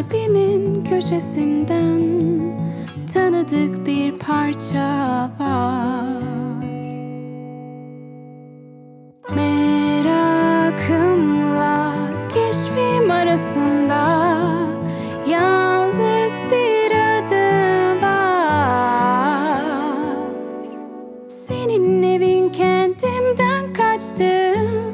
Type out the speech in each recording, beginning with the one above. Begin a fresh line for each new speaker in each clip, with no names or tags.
Kalbimin köşesinden tanıdık bir parça var. Merakımla keşfim arasında yalnız bir adım var. Senin evin kendimden kaçtım,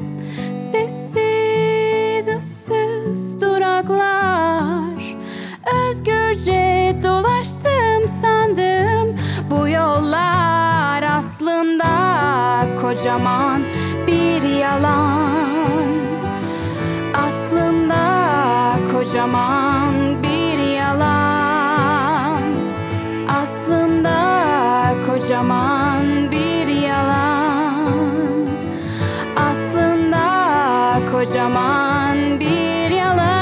sessiz ıssız duraklar. Özgürce dolaştım sandım, bu yollar aslında kocaman bir yalan. Aslında kocaman bir yalan. Aslında kocaman bir yalan. Aslında kocaman bir yalan.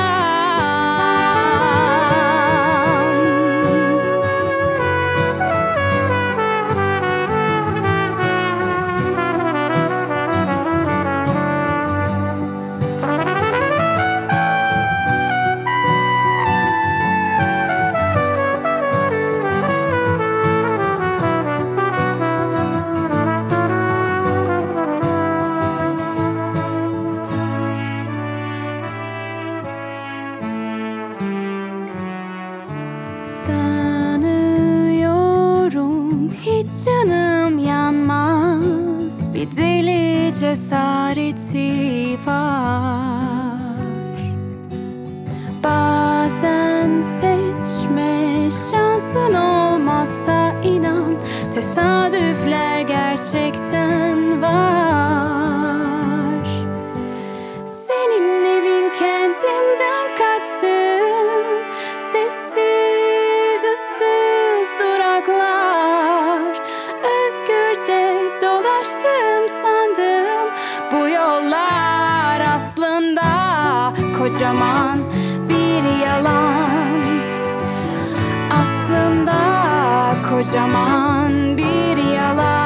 Sanıyorum hiç canım yanmaz, bir deli cesareti var. Bazen seçme şansın olmazsa inan, tesadüfler gerçekten var. Senin evin kendimden kaçtım, sessiz ıssız duraklar. Özgürce dolaştım sandım, bu yollar aslında kocaman bir yalan. Aslında kocaman bir yalan.